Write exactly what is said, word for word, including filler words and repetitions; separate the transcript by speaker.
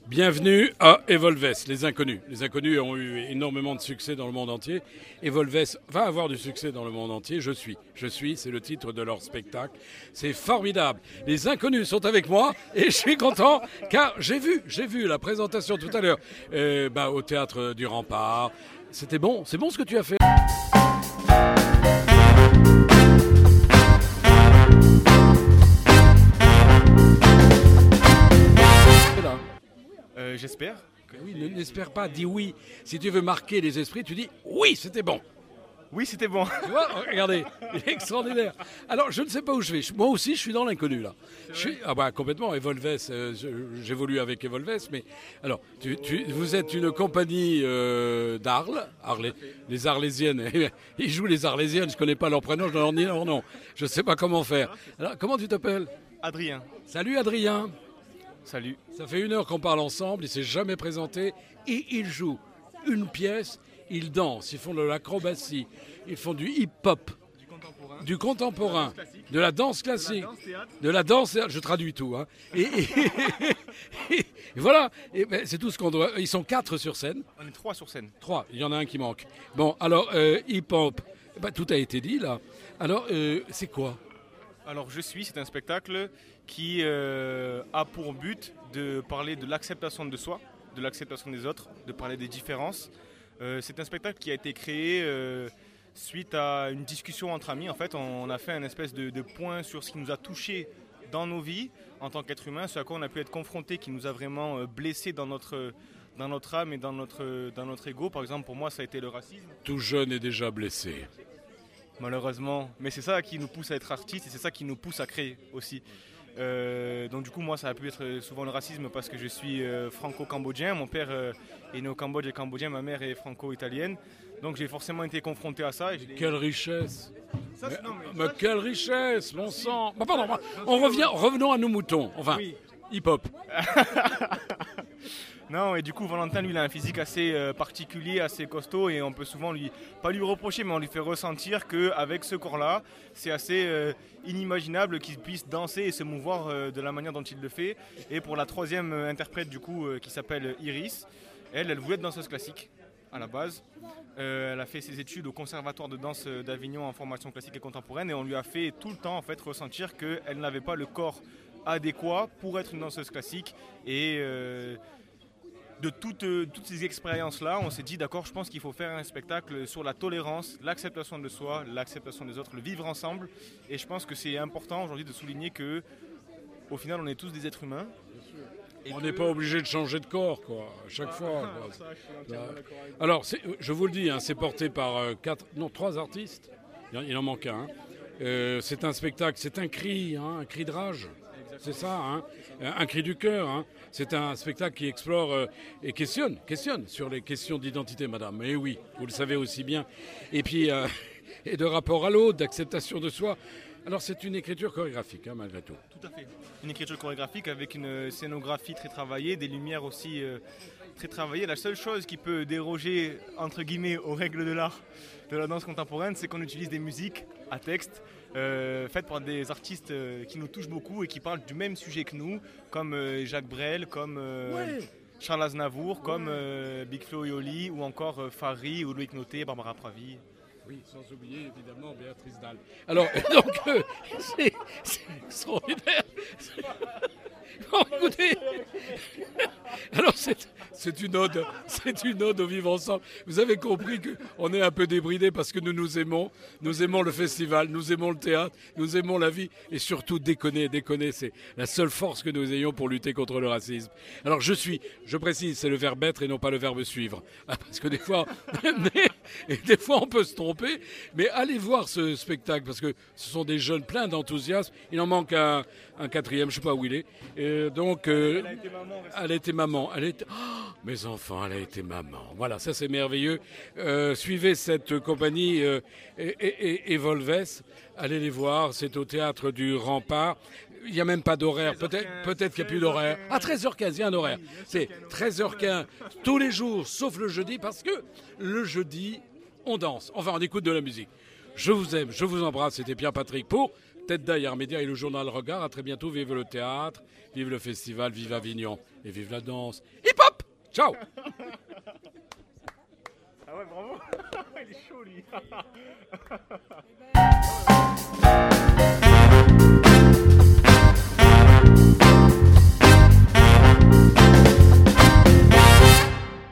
Speaker 1: Bienvenue à Evolves, les inconnus. Les inconnus ont eu énormément de succès dans le monde entier. Evolves va avoir du succès dans le monde entier. Je suis. Je suis, c'est le titre de leur spectacle. C'est formidable. Les inconnus sont avec moi et je suis content car j'ai vu, j'ai vu la présentation tout à l'heure euh, bah, au Théâtre du Rempart. C'était bon, c'est bon ce que tu as fait.
Speaker 2: Euh, J'espère.
Speaker 1: Oui, n'espère pas, dis oui. Si tu veux marquer les esprits, tu dis oui, c'était bon.
Speaker 2: Oui, c'était bon.
Speaker 1: Tu vois, regardez, il est extraordinaire. Alors, je ne sais pas où je vais. Moi aussi, je suis dans l'inconnu, là. Je suis, ah bah, complètement, Evolves, euh, j'évolue avec Evolves, mais... Alors, tu, tu, vous êtes une compagnie euh, d'Arles, Arles, les Arlésiennes. Ils jouent les Arlésiennes, je ne connais pas leur prénom, je ne leur dis leur nom. Je ne sais pas comment faire. Alors, comment tu t'appelles ?
Speaker 2: Adrien.
Speaker 1: Salut, Adrien.
Speaker 2: Salut.
Speaker 1: Ça fait une heure qu'on parle ensemble, il ne s'est jamais présenté et ils jouent une pièce, ils dansent, ils font de l'acrobatie, ils font du hip-hop,
Speaker 2: Du contemporain.
Speaker 1: du contemporain, de la danse classique,
Speaker 2: De la danse théâtre.
Speaker 1: de la danse, je traduis tout. Hein. Et, et, et, et voilà, et ben, c'est tout ce qu'on doit. Ils sont quatre sur scène.
Speaker 2: On est trois sur scène.
Speaker 1: Trois, il y en a un qui manque. Bon, alors, euh, hip-hop, ben, tout a été dit là. Alors, euh, c'est quoi ?
Speaker 2: Alors, Je suis, c'est un spectacle qui euh, a pour but de parler de l'acceptation de soi, de l'acceptation des autres, de parler des différences. Euh, c'est un spectacle qui a été créé euh, suite à une discussion entre amis. En fait, on a fait un espèce de, de point sur ce qui nous a touchés dans nos vies en tant qu'être humain, ce à quoi on a pu être confronté, qui nous a vraiment blessés dans notre, dans notre âme et dans notre, dans notre ego. Par exemple, pour moi, ça a été le racisme.
Speaker 1: Tout jeune est déjà blessé.
Speaker 2: Malheureusement, mais c'est ça qui nous pousse à être artistes et c'est ça qui nous pousse à créer aussi. Euh, donc du coup moi ça a pu être souvent le racisme parce que je suis euh, franco-cambodgien, mon père euh, est né au Cambodge et cambodgien, ma mère est franco-italienne, donc j'ai forcément été confronté à ça. Et
Speaker 1: quelle richesse
Speaker 2: ça,
Speaker 1: mais,
Speaker 2: non, mais,
Speaker 1: mais quelle richesse, mon sang. Bah, pardon, on revient, revenons à nos moutons, enfin,
Speaker 2: oui.
Speaker 1: Hip-hop.
Speaker 2: Non, et du coup, Valentin, lui, il a un physique assez euh, particulier, assez costaud, et on peut souvent lui, pas lui reprocher, mais on lui fait ressentir qu'avec ce corps-là, c'est assez euh, inimaginable qu'il puisse danser et se mouvoir euh, de la manière dont il le fait. Et pour la troisième euh, interprète, du coup, euh, qui s'appelle Iris, elle, elle voulait être danseuse classique, à la base. Euh, elle a fait ses études au Conservatoire de danse d'Avignon en formation classique et contemporaine, et on lui a fait tout le temps, en fait, ressentir qu'elle n'avait pas le corps adéquat pour être une danseuse classique, et... Euh, De toutes, euh, toutes ces expériences-là, on s'est dit d'accord, je pense qu'il faut faire un spectacle sur la tolérance, l'acceptation de soi, l'acceptation des autres, le vivre ensemble. Et je pense que c'est important aujourd'hui de souligner que, au final, on est tous des êtres humains.
Speaker 1: On n'est que... pas obligé de changer de corps, quoi, à chaque ah, fois. Quoi. Ça, je suis Alors, c'est, je vous le dis, hein, c'est porté par euh, quatre, non, trois artistes. Il en manque un. Euh, c'est un spectacle, c'est un cri, hein, un cri de rage. C'est ça, hein, un cri du cœur. Hein. C'est un spectacle qui explore euh, et questionne, questionne sur les questions d'identité, madame. Et oui, vous le savez aussi bien. Et puis, euh, et de rapport à l'autre, d'acceptation de soi. Alors, c'est une écriture chorégraphique, hein, malgré tout.
Speaker 2: Tout à fait. Une écriture chorégraphique avec une scénographie très travaillée, des lumières aussi euh, très travaillées. La seule chose qui peut déroger, entre guillemets, aux règles de l'art de la danse contemporaine, c'est qu'on utilise des musiques à texte. Euh, faites par des artistes euh, qui nous touchent beaucoup et qui parlent du même sujet que nous, comme euh, Jacques Brel, comme euh, ouais. Charles Aznavour, ouais. comme euh, Big Flo et Oli, ou encore euh, Fari, ou Loïc Noté, Barbara Pravi.
Speaker 1: Oui, sans oublier évidemment Béatrice Dalle. Alors, donc, euh, c'est, c'est extraordinaire. Bon, écoutez, alors c'est, c'est une ode, c'est une ode au vivre ensemble. Vous avez compris qu'on est un peu débridés parce que nous nous aimons, nous aimons le festival, nous aimons le théâtre, nous aimons la vie et surtout déconner, déconner, c'est la seule force que nous ayons pour lutter contre le racisme. Alors je suis, je précise, c'est le verbe être et non pas le verbe suivre, parce que des fois, mais, et des fois on peut se tromper, mais allez voir ce spectacle parce que ce sont des jeunes pleins d'enthousiasme. Il en manque un, un quatrième, je ne sais pas où il est. Et donc, euh,
Speaker 2: elle a été maman.
Speaker 1: Elle a été maman. Elle est... oh, mes enfants, elle a été maman. Voilà, ça c'est merveilleux. Euh, suivez cette compagnie euh, et, et, et Evolves. Allez les voir, c'est au Théâtre du Rempart. Il n'y a même pas d'horaire. Peut-être, peut-être qu'il n'y a plus d'horaire. À treize heures quinze, il y a un horaire. C'est treize heures quinze tous les jours, sauf le jeudi, parce que le jeudi, on danse. Enfin, on écoute de la musique. Je vous aime, je vous embrasse. C'était Pierre-Patrick pour Tête d'Ailleurs Média et le journal Regard. À très bientôt. Vive le théâtre, vive le festival, vive Avignon. et vive la danse. Hip hop. Ciao.
Speaker 2: Ah ouais, bravo. Il est chaud, lui.